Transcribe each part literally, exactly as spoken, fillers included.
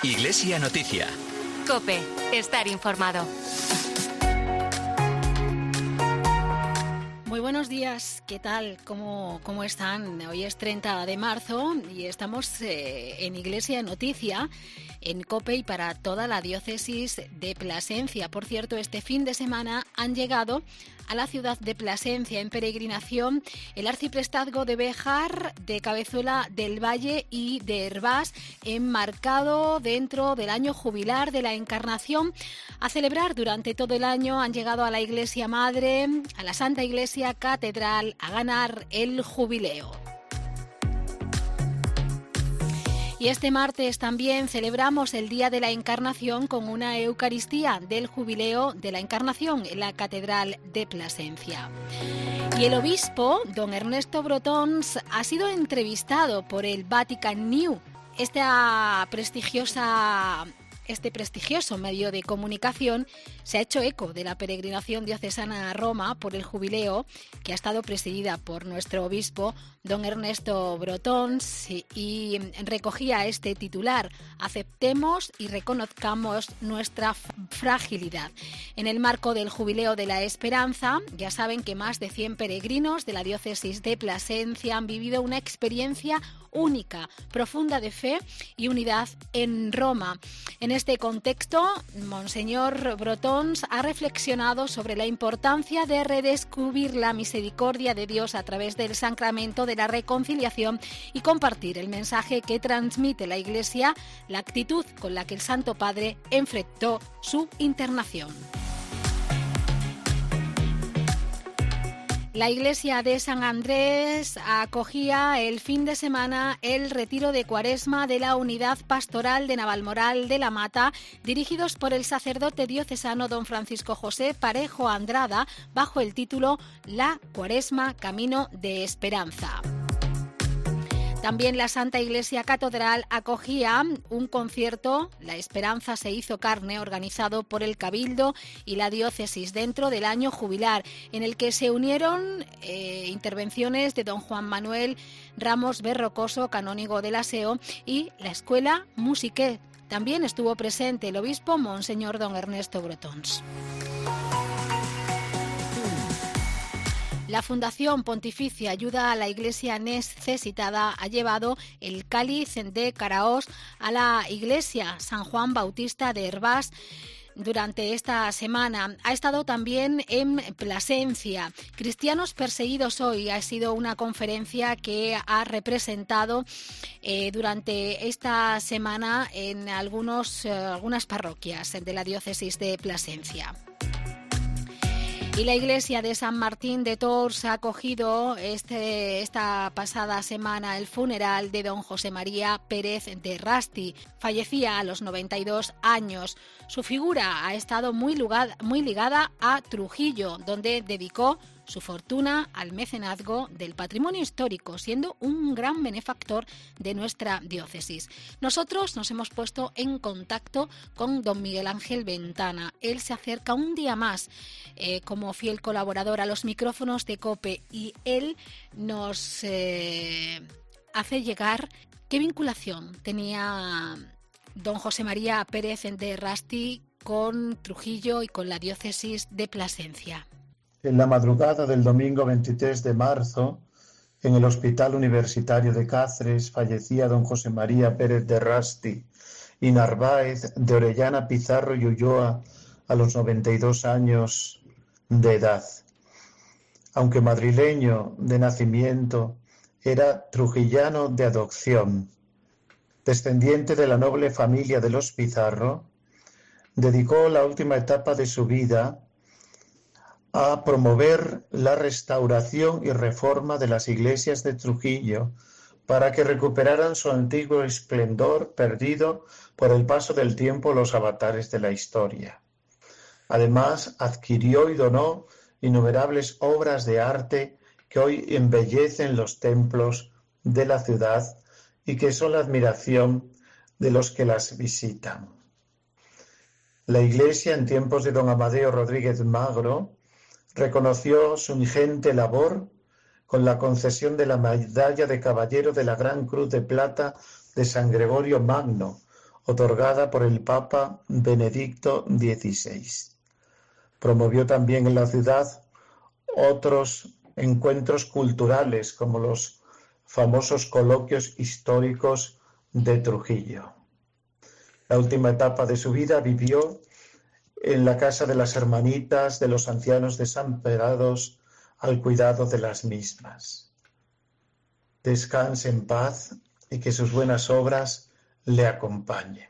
Iglesia Noticia. COPE. Estar informado. Muy buenos días, ¿qué tal? ¿Cómo, cómo están? Hoy es treinta de marzo y estamos eh, en Iglesia Noticia, en COPE y para toda la diócesis de Plasencia. Por cierto, este fin de semana han llegado a la ciudad de Plasencia en peregrinación el arciprestazgo de Béjar, de Cabezuela del Valle y de Hervás, enmarcado dentro del año jubilar de la Encarnación. A celebrar durante todo el año han llegado a la Iglesia Madre, a la Santa Iglesia Catedral, a ganar el jubileo. Y este martes también celebramos el Día de la Encarnación con una Eucaristía del Jubileo de la Encarnación en la Catedral de Plasencia. Y el obispo, don Ernesto Brotons, ha sido entrevistado por el Vatican News, esta prestigiosa... Este prestigioso medio de comunicación se ha hecho eco de la peregrinación diocesana a Roma por el jubileo, que ha estado presidida por nuestro obispo, don Ernesto Brotons, y, y recogía este titular: aceptemos y reconozcamos nuestra fragilidad. En el marco del Jubileo de la Esperanza, ya saben que más de cien peregrinos de la diócesis de Plasencia han vivido una experiencia única, profunda de fe y unidad en Roma. En este contexto, Monseñor Brotons ha reflexionado sobre la importancia de redescubrir la misericordia de Dios a través del sacramento de la reconciliación y compartir el mensaje que transmite la Iglesia, la actitud con la que el Santo Padre enfrentó su internación. La Iglesia de San Andrés acogía el fin de semana el retiro de Cuaresma de la Unidad Pastoral de Navalmoral de la Mata, dirigidos por el sacerdote diocesano don Francisco José Parejo Andrada, bajo el título La Cuaresma, Camino de Esperanza. También la Santa Iglesia Catedral acogía un concierto, La Esperanza se hizo carne, organizado por el Cabildo y la Diócesis dentro del año jubilar, en el que se unieron eh, intervenciones de don Juan Manuel Ramos Berrocoso, canónigo del Aseo, y la Escuela Musique. También estuvo presente el obispo Monseñor don Ernesto Brotons. La Fundación Pontificia Ayuda a la Iglesia Necesitada ha llevado el cáliz de Caraós a la Iglesia San Juan Bautista de Hervás durante esta semana. Ha estado también en Plasencia. Cristianos perseguidos hoy ha sido una conferencia que ha representado eh, durante esta semana en algunos, eh, algunas parroquias de la diócesis de Plasencia. Y la Iglesia de San Martín de Tours ha acogido este, esta pasada semana el funeral de don José María Pérez de Rasti. Fallecía a los noventa y dos años. Su figura ha estado muy, lugar, muy ligada a Trujillo, donde dedicó su fortuna al mecenazgo del patrimonio histórico, siendo un gran benefactor de nuestra diócesis. Nosotros nos hemos puesto en contacto con don Miguel Ángel Ventana. Él se acerca un día más eh, como fiel colaborador a los micrófonos de COPE y él nos eh, hace llegar qué vinculación tenía don José María Pérez de Rasti con Trujillo y con la diócesis de Plasencia. En la madrugada del domingo veintitrés de marzo, en el Hospital Universitario de Cáceres, fallecía don José María Pérez de Rasti y Narváez de Orellana, Pizarro y Ulloa a los noventa y dos años de edad. Aunque madrileño de nacimiento, era trujillano de adopción. Descendiente de la noble familia de los Pizarro, dedicó la última etapa de su vida a promover la restauración y reforma de las iglesias de Trujillo para que recuperaran su antiguo esplendor perdido por el paso del tiempo los avatares de la historia. Además, adquirió y donó innumerables obras de arte que hoy embellecen los templos de la ciudad y que son la admiración de los que las visitan. La Iglesia, en tiempos de don Amadeo Rodríguez Magro, reconoció su ingente labor con la concesión de la medalla de Caballero de la Gran Cruz de Plata de San Gregorio Magno, otorgada por el Papa Benedicto dieciséis. Promovió también en la ciudad otros encuentros culturales, como los famosos coloquios históricos de Trujillo. La última etapa de su vida vivió en la casa de las hermanitas de los ancianos desamparados al cuidado de las mismas. Descanse en paz y que sus buenas obras le acompañen.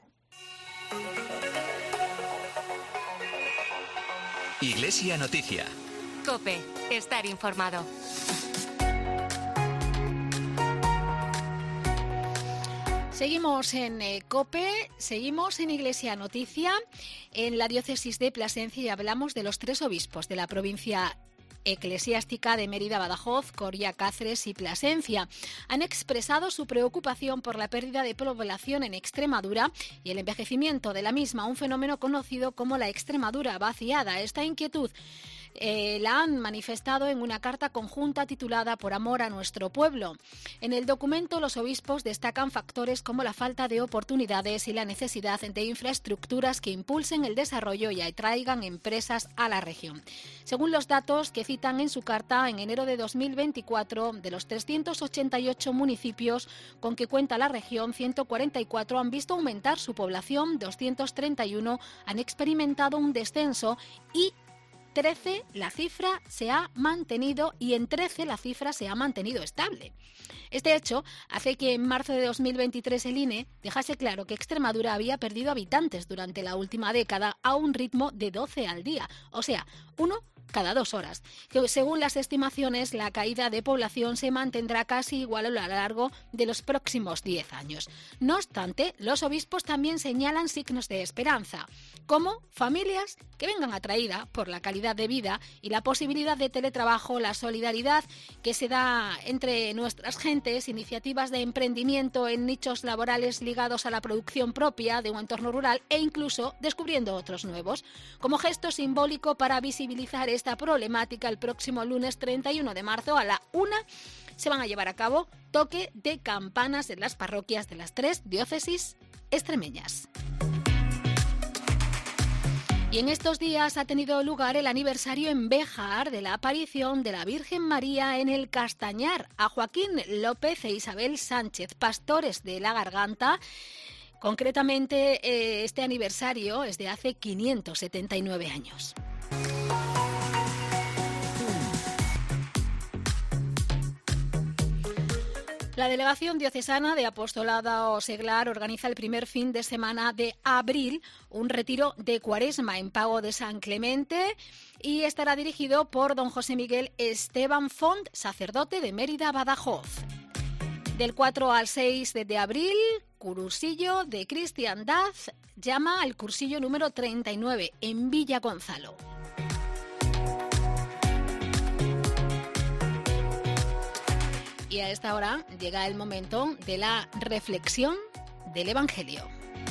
Iglesia Noticia. COPE, estar informado. Seguimos en eh, COPE, seguimos en Iglesia Noticia, en la diócesis de Plasencia, y hablamos de los tres obispos de la provincia eclesiástica de Mérida, Badajoz, Coria, Cáceres y Plasencia. Han expresado su preocupación por la pérdida de población en Extremadura y el envejecimiento de la misma, un fenómeno conocido como la Extremadura vaciada. Esta inquietud Eh, la han manifestado en una carta conjunta titulada Por amor a nuestro pueblo. En el documento, los obispos destacan factores como la falta de oportunidades y la necesidad de infraestructuras que impulsen el desarrollo y atraigan empresas a la región. Según los datos que citan en su carta, en enero de dos mil veinticuatro, de los trescientos ochenta y ocho municipios con que cuenta la región, ciento cuarenta y cuatro han visto aumentar su población, doscientos treinta y uno han experimentado un descenso y trece la cifra se ha mantenido y en trece la cifra se ha mantenido estable. Este hecho hace que en marzo de dos mil veintitrés el I N E dejase claro que Extremadura había perdido habitantes durante la última década a un ritmo de doce al día, o sea, uno cada dos horas, que según las estimaciones la caída de población se mantendrá casi igual a lo largo de los próximos diez años. No obstante, los obispos también señalan signos de esperanza, como familias que vengan atraídas por la calidad de vida y la posibilidad de teletrabajo, la solidaridad que se da entre nuestras gentes, iniciativas de emprendimiento en nichos laborales ligados a la producción propia de un entorno rural e incluso descubriendo otros nuevos. Como gesto simbólico para visibilizar esta problemática, el próximo lunes treinta y uno de marzo a la una se van a llevar a cabo toque de campanas en las parroquias de las tres diócesis extremeñas. Y en estos días ha tenido lugar el aniversario en Béjar de la aparición de la Virgen María en el Castañar. A Joaquín López e Isabel Sánchez, pastores de la Garganta, concretamente eh, este aniversario es de hace quinientos setenta y nueve años. La Delegación Diocesana de Apostolado Seglar organiza el primer fin de semana de abril un retiro de Cuaresma en pago de San Clemente y estará dirigido por don José Miguel Esteban Font, sacerdote de Mérida, Badajoz. Del cuatro al seis de abril, cursillo de cristiandad, llama al cursillo número treinta y nueve en Villa Gonzalo. Y a esta hora llega el momento de la reflexión del Evangelio.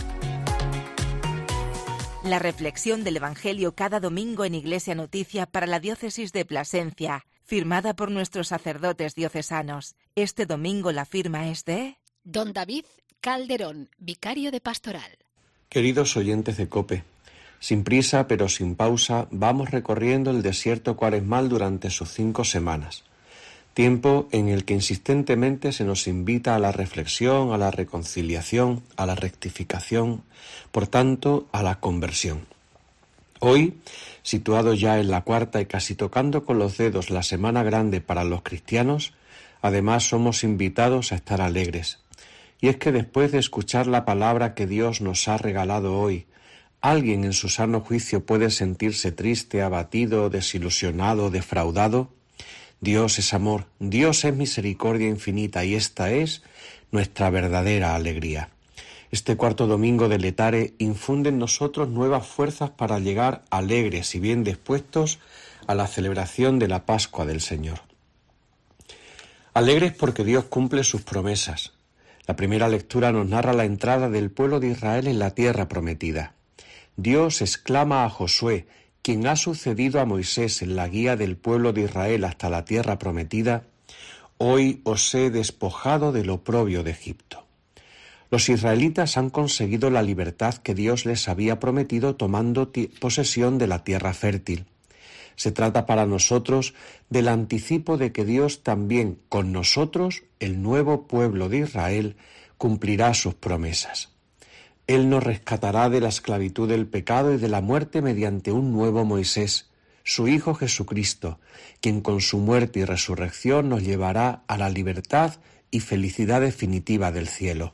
La reflexión del Evangelio cada domingo en Iglesia Noticia para la diócesis de Plasencia, firmada por nuestros sacerdotes diocesanos. Este domingo la firma es de don David Calderón, vicario de Pastoral. Queridos oyentes de COPE, sin prisa pero sin pausa vamos recorriendo el desierto cuaresmal durante sus cinco semanas. Tiempo en el que insistentemente se nos invita a la reflexión, a la reconciliación, a la rectificación, por tanto, a la conversión. Hoy, situado ya en la cuarta y casi tocando con los dedos la Semana Grande para los cristianos, además somos invitados a estar alegres. Y es que después de escuchar la palabra que Dios nos ha regalado hoy, ¿alguien en su sano juicio puede sentirse triste, abatido, desilusionado, defraudado? Dios es amor, Dios es misericordia infinita y esta es nuestra verdadera alegría. Este cuarto domingo de Letare infunde en nosotros nuevas fuerzas para llegar alegres y bien dispuestos a la celebración de la Pascua del Señor. Alegres porque Dios cumple sus promesas. La primera lectura nos narra la entrada del pueblo de Israel en la tierra prometida. Dios exclama a Josué, quien ha sucedido a Moisés en la guía del pueblo de Israel hasta la tierra prometida: hoy os he despojado del oprobio de Egipto. Los israelitas han conseguido la libertad que Dios les había prometido tomando posesión de la tierra fértil. Se trata para nosotros del anticipo de que Dios también, con nosotros, el nuevo pueblo de Israel, cumplirá sus promesas. Él nos rescatará de la esclavitud del pecado y de la muerte mediante un nuevo Moisés, su Hijo Jesucristo, quien con su muerte y resurrección nos llevará a la libertad y felicidad definitiva del cielo.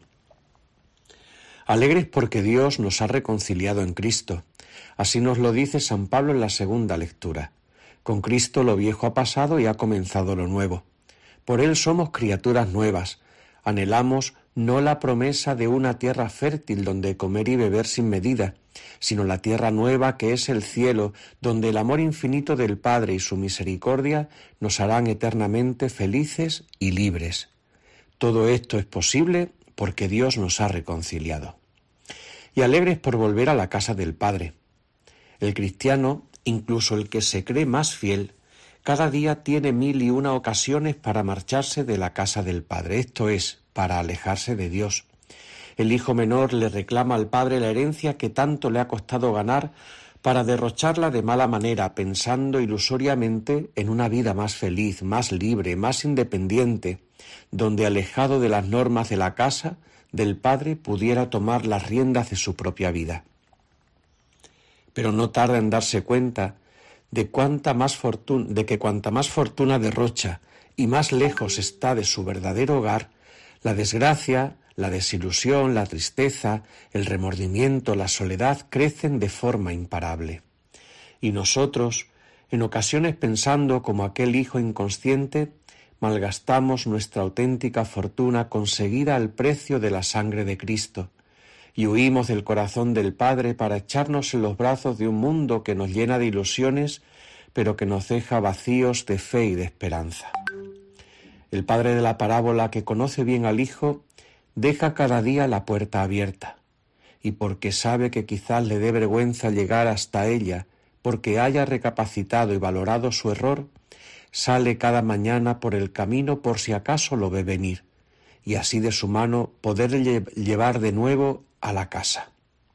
Alegres porque Dios nos ha reconciliado en Cristo. Así nos lo dice San Pablo en la segunda lectura. Con Cristo lo viejo ha pasado y ha comenzado lo nuevo. Por Él somos criaturas nuevas. Anhelamos no la promesa de una tierra fértil donde comer y beber sin medida, sino la tierra nueva que es el cielo, donde el amor infinito del Padre y su misericordia nos harán eternamente felices y libres. Todo esto es posible porque Dios nos ha reconciliado. Y alegres por volver a la casa del Padre. El cristiano, incluso el que se cree más fiel, cada día tiene mil y una ocasiones para marcharse de la casa del Padre, esto es, para alejarse de Dios. El hijo menor le reclama al padre la herencia que tanto le ha costado ganar para derrocharla de mala manera, pensando ilusoriamente en una vida más feliz, más libre, más independiente, donde alejado de las normas de la casa del padre pudiera tomar las riendas de su propia vida. Pero no tarda en darse cuenta de, cuánta más fortuna, de que cuanta más fortuna derrocha y más lejos está de su verdadero hogar, la desgracia, la desilusión, la tristeza, el remordimiento, la soledad crecen de forma imparable. Y nosotros, en ocasiones pensando como aquel hijo inconsciente, malgastamos nuestra auténtica fortuna conseguida al precio de la sangre de Cristo, y huimos del corazón del Padre para echarnos en los brazos de un mundo que nos llena de ilusiones, pero que nos deja vacíos de fe y de esperanza. El padre de la parábola, que conoce bien al hijo, deja cada día la puerta abierta, y porque sabe que quizás le dé vergüenza llegar hasta ella, porque haya recapacitado y valorado su error, sale cada mañana por el camino por si acaso lo ve venir, y así de su mano poderle llevar de nuevo a la casa.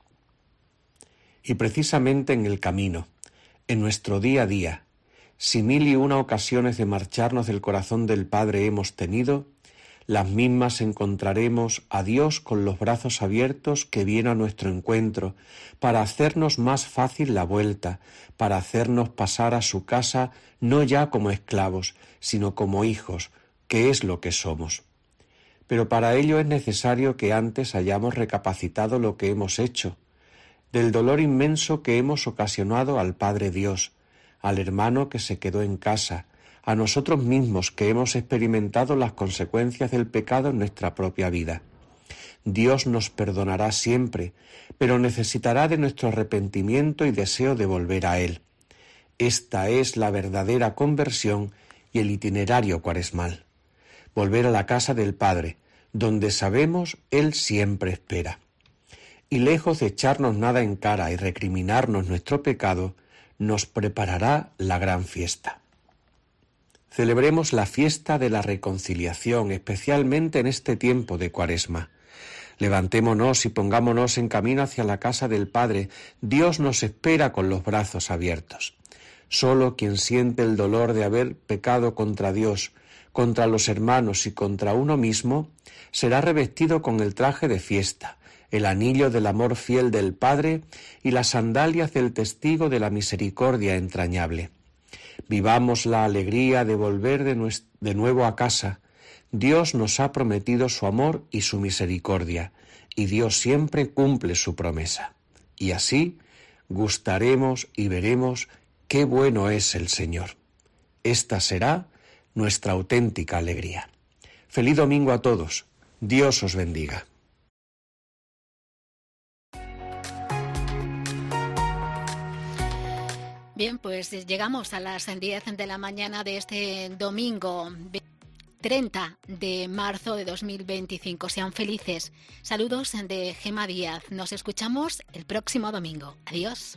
Y precisamente en el camino, en nuestro día a día, si mil y una ocasiones de marcharnos del corazón del Padre hemos tenido, las mismas encontraremos a Dios con los brazos abiertos que viene a nuestro encuentro, para hacernos más fácil la vuelta, para hacernos pasar a su casa no ya como esclavos, sino como hijos, que es lo que somos. Pero para ello es necesario que antes hayamos recapacitado lo que hemos hecho, del dolor inmenso que hemos ocasionado al Padre Dios, al hermano que se quedó en casa, a nosotros mismos que hemos experimentado las consecuencias del pecado en nuestra propia vida. Dios nos perdonará siempre, pero necesitará de nuestro arrepentimiento y deseo de volver a Él. Esta es la verdadera conversión y el itinerario cuaresmal. Volver a la casa del Padre, donde sabemos Él siempre espera. Y lejos de echarnos nada en cara y recriminarnos nuestro pecado, nos preparará la gran fiesta. Celebremos la fiesta de la reconciliación, especialmente en este tiempo de Cuaresma. Levantémonos y pongámonos en camino hacia la casa del Padre. Dios nos espera con los brazos abiertos. Solo quien siente el dolor de haber pecado contra Dios, contra los hermanos y contra uno mismo, será revestido con el traje de fiesta, el anillo del amor fiel del Padre y las sandalias del testigo de la misericordia entrañable. Vivamos la alegría de volver de, nuestro, de nuevo a casa. Dios nos ha prometido su amor y su misericordia, y Dios siempre cumple su promesa. Y así gustaremos y veremos qué bueno es el Señor. Esta será nuestra auténtica alegría. Feliz domingo a todos. Dios os bendiga. Bien, pues llegamos a las diez de la mañana de este domingo treinta de marzo de dos mil veinticinco. Sean felices. Saludos de Gema Díaz. Nos escuchamos el próximo domingo. Adiós.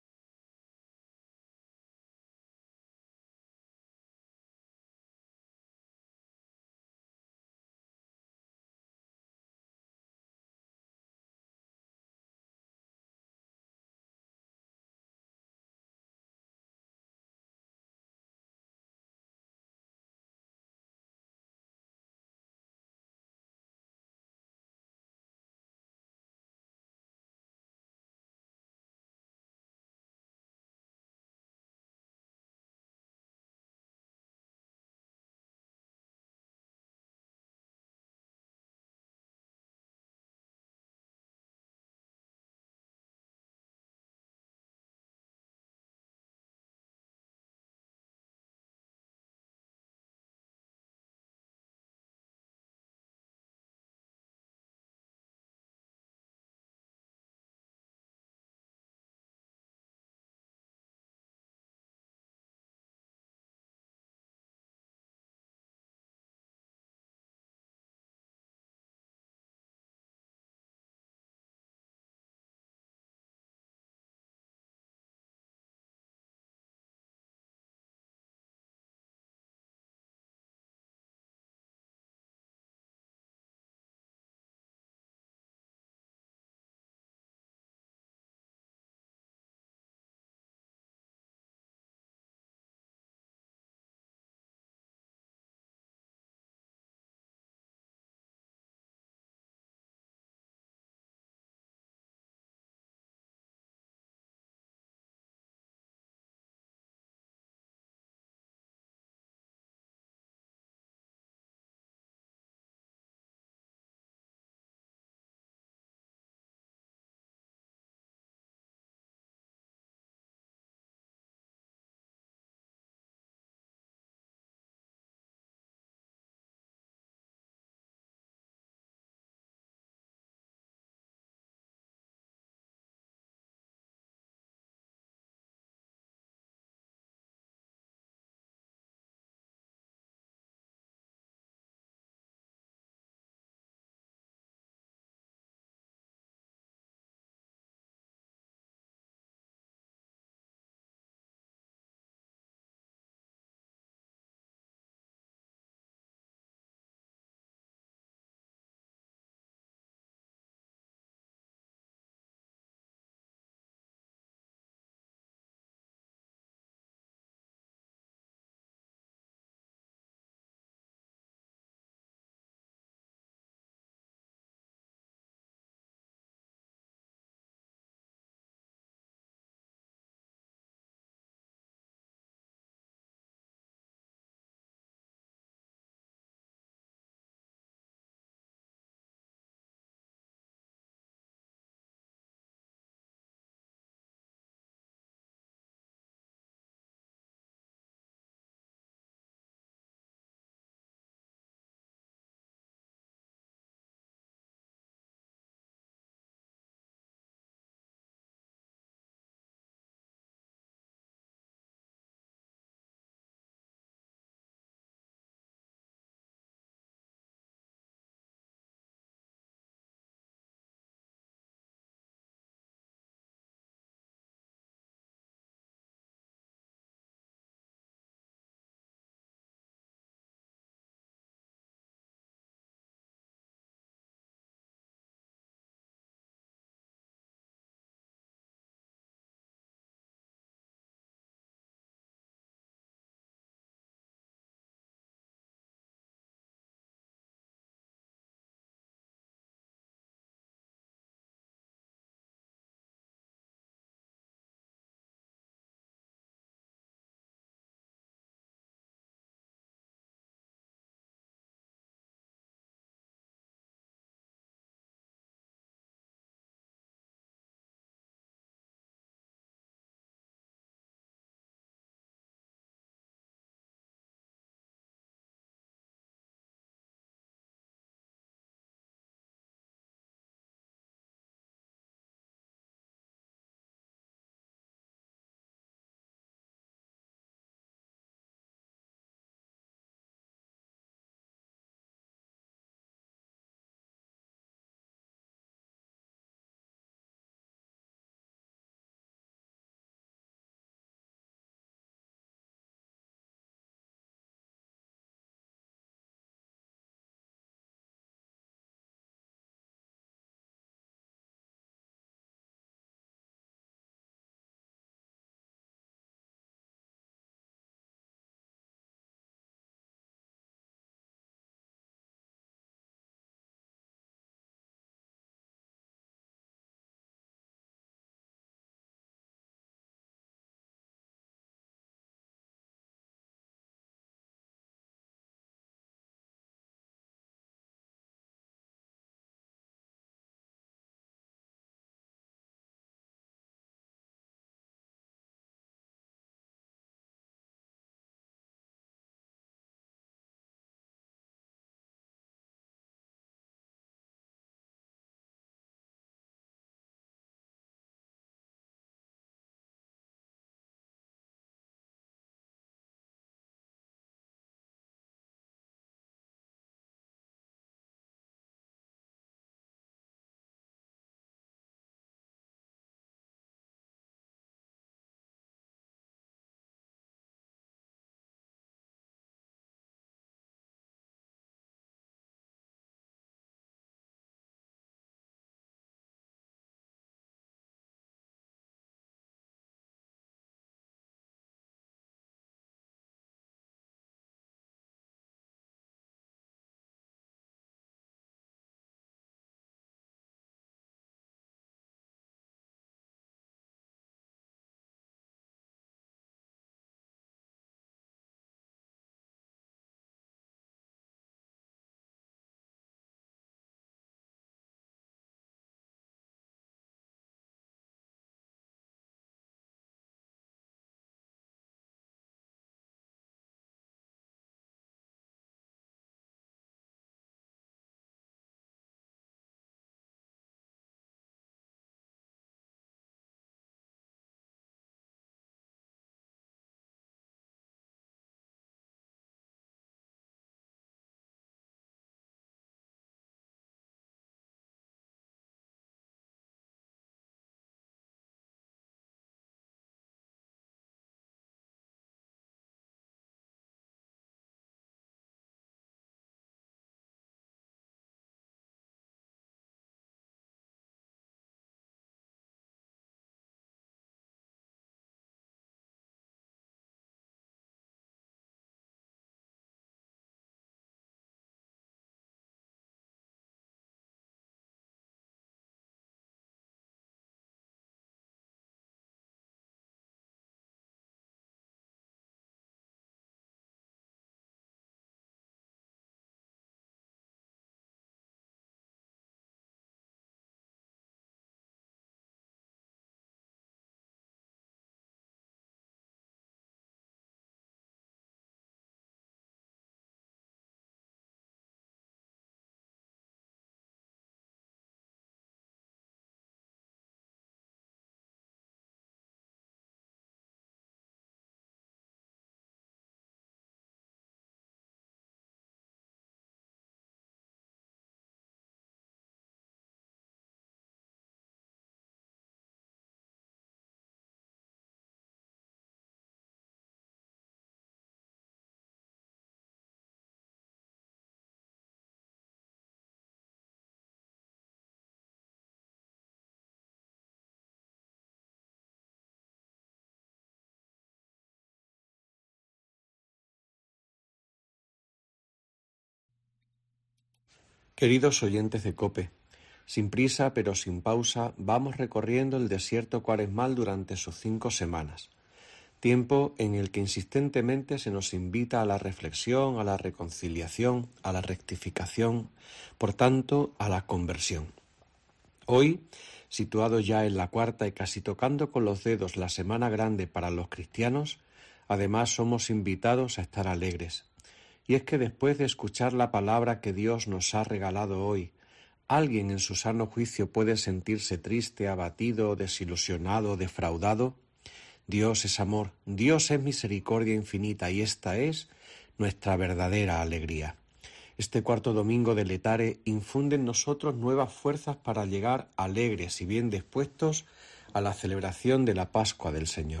Queridos oyentes de COPE, sin prisa pero sin pausa vamos recorriendo el desierto cuaresmal durante sus cinco semanas, tiempo en el que insistentemente se nos invita a la reflexión, a la reconciliación, a la rectificación, por tanto a la conversión. Hoy, situado ya en la cuarta y casi tocando con los dedos la Semana Grande para los cristianos, además somos invitados a estar alegres. Y es que después de escuchar la palabra que Dios nos ha regalado hoy, ¿alguien en su sano juicio puede sentirse triste, abatido, desilusionado, defraudado? Dios es amor, Dios es misericordia infinita y esta es nuestra verdadera alegría. Este cuarto domingo de Letare infunde en nosotros nuevas fuerzas para llegar alegres y bien dispuestos a la celebración de la Pascua del Señor.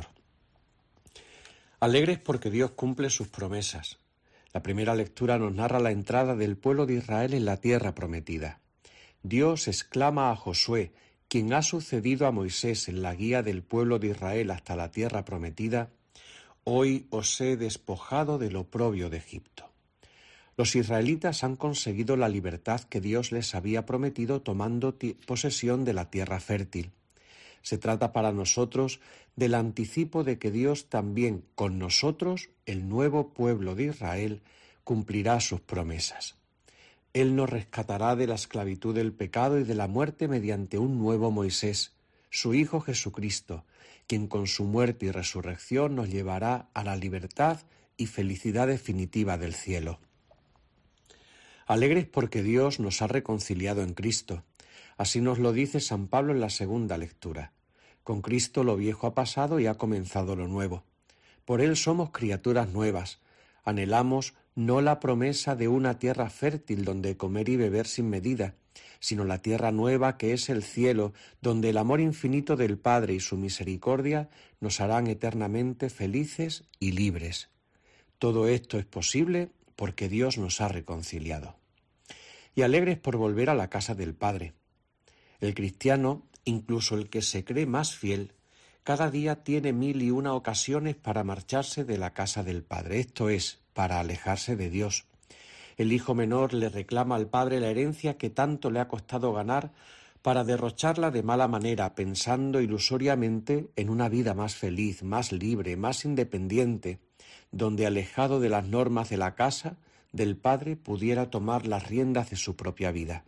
Alegres porque Dios cumple sus promesas. La primera lectura nos narra la entrada del pueblo de Israel en la tierra prometida. Dios exclama a Josué, quien ha sucedido a Moisés en la guía del pueblo de Israel hasta la tierra prometida: «Hoy os he despojado del oprobio de Egipto». Los israelitas han conseguido la libertad que Dios les había prometido tomando posesión de la tierra fértil. Se trata para nosotros del anticipo de que Dios también con nosotros, el nuevo pueblo de Israel, cumplirá sus promesas. Él nos rescatará de la esclavitud del pecado y de la muerte mediante un nuevo Moisés, su Hijo Jesucristo, quien con su muerte y resurrección nos llevará a la libertad y felicidad definitiva del cielo. Alegres porque Dios nos ha reconciliado en Cristo. Así nos lo dice San Pablo en la segunda lectura. Con Cristo lo viejo ha pasado y ha comenzado lo nuevo. Por Él somos criaturas nuevas. Anhelamos no la promesa de una tierra fértil donde comer y beber sin medida, sino la tierra nueva que es el cielo, donde el amor infinito del Padre y su misericordia nos harán eternamente felices y libres. Todo esto es posible porque Dios nos ha reconciliado. Y alegres por volver a la casa del Padre. El cristiano, incluso el que se cree más fiel, cada día tiene mil y una ocasiones para marcharse de la casa del Padre, esto es, para alejarse de Dios. El hijo menor le reclama al padre la herencia que tanto le ha costado ganar para derrocharla de mala manera, pensando ilusoriamente en una vida más feliz, más libre, más independiente, donde alejado de las normas de la casa del padre pudiera tomar las riendas de su propia vida.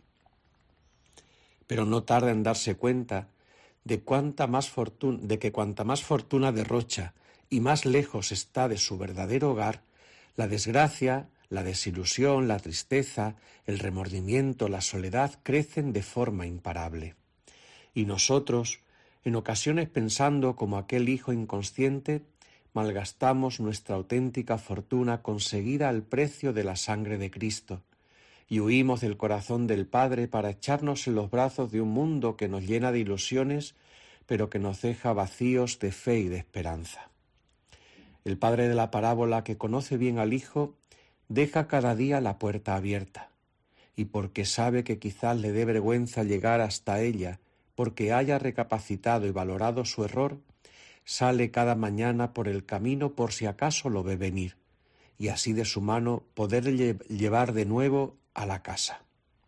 Pero no tarda en darse cuenta de, cuánta más fortuna, de que cuanta más fortuna derrocha y más lejos está de su verdadero hogar, la desgracia, la desilusión, la tristeza, el remordimiento, la soledad crecen de forma imparable. Y nosotros, en ocasiones pensando como aquel hijo inconsciente, malgastamos nuestra auténtica fortuna conseguida al precio de la sangre de Cristo, y huimos del corazón del Padre para echarnos en los brazos de un mundo que nos llena de ilusiones, pero que nos deja vacíos de fe y de esperanza. El padre de la parábola, que conoce bien al Hijo, deja cada día la puerta abierta, y porque sabe que quizás le dé vergüenza llegar hasta ella, porque haya recapacitado y valorado su error, sale cada mañana por el camino por si acaso lo ve venir, y así de su mano poderle llevar de nuevo a la casa.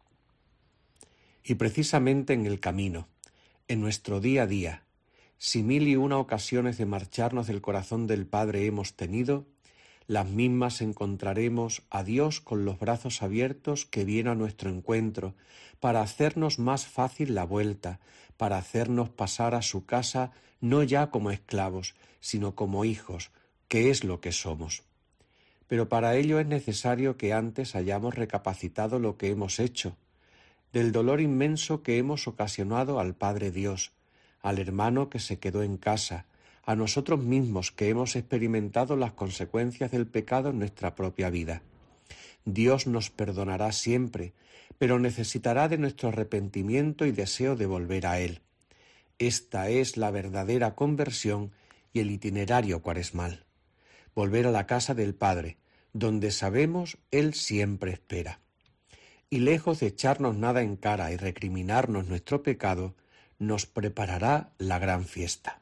Y precisamente en el camino, en nuestro día a día, si mil y una ocasiones de marcharnos del corazón del Padre hemos tenido, las mismas encontraremos a Dios con los brazos abiertos que viene a nuestro encuentro para hacernos más fácil la vuelta, para hacernos pasar a su casa no ya como esclavos, sino como hijos, que es lo que somos. Pero para ello es necesario que antes hayamos recapacitado lo que hemos hecho, del dolor inmenso que hemos ocasionado al Padre Dios, al hermano que se quedó en casa, a nosotros mismos que hemos experimentado las consecuencias del pecado en nuestra propia vida. Dios nos perdonará siempre, pero necesitará de nuestro arrepentimiento y deseo de volver a Él. Esta es la verdadera conversión y el itinerario cuaresmal. Volver a la casa del Padre, donde sabemos Él siempre espera. Y lejos de echarnos nada en cara y recriminarnos nuestro pecado, nos preparará la gran fiesta.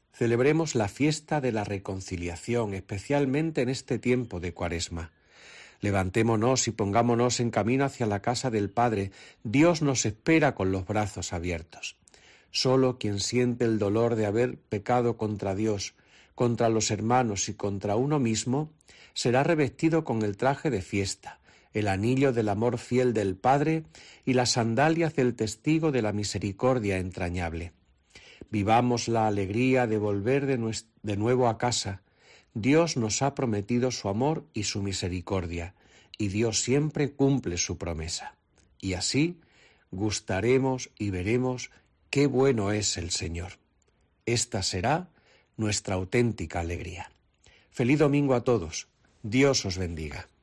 Celebremos la fiesta de la reconciliación, especialmente en este tiempo de Cuaresma. Levantémonos y pongámonos en camino hacia la casa del Padre. Dios nos espera con los brazos abiertos. Solo quien siente el dolor de haber pecado contra Dios, contra los hermanos y contra uno mismo, será revestido con el traje de fiesta, el anillo del amor fiel del Padre y las sandalias del testigo de la misericordia entrañable. Vivamos la alegría de volver de, nues- de nuevo a casa. Dios nos ha prometido su amor y su misericordia, y Dios siempre cumple su promesa. Y así gustaremos y veremos qué bueno es el Señor. Esta será nuestra auténtica alegría. Feliz domingo a todos. Dios os bendiga.